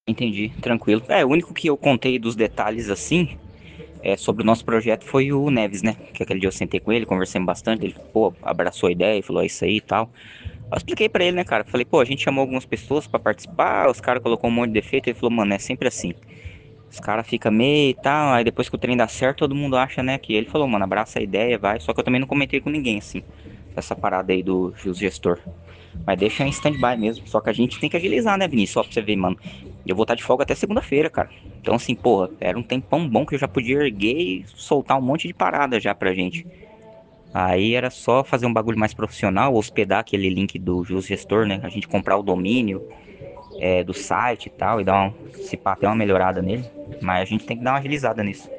Entendi, tranquilo. É, o único que eu contei dos detalhes assim, sobre o nosso projeto foi o Neves, né? Que aquele dia eu sentei com ele, conversamos bastante, ele, pô, abraçou a ideia, falou, é isso aí e tal. Eu expliquei pra ele, né, cara? Falei, pô, a gente chamou algumas pessoas pra participar, os caras colocou um monte de defeito, ele falou, mano, é sempre assim. Os caras ficam meio e tal, aí depois que o trem dá certo, todo mundo acha, né, que ele falou, mano, abraça a ideia, vai. Só que eu também não comentei com ninguém, assim, essa parada aí do gestor. Mas deixa em stand-by mesmo. Só que a gente tem que agilizar, né, Vinícius? Só pra você ver, mano. Eu vou estar de folga até segunda-feira, cara. Então, assim, porra, era um tempão bom que eu já podia erguer e soltar um monte de parada já pra gente. Aí era só fazer um bagulho mais profissional, hospedar aquele link do Jus Gestor, né? A gente comprar o domínio do site e tal, e dar um, se pá, até uma melhorada nele. Mas a gente tem que dar uma agilizada nisso.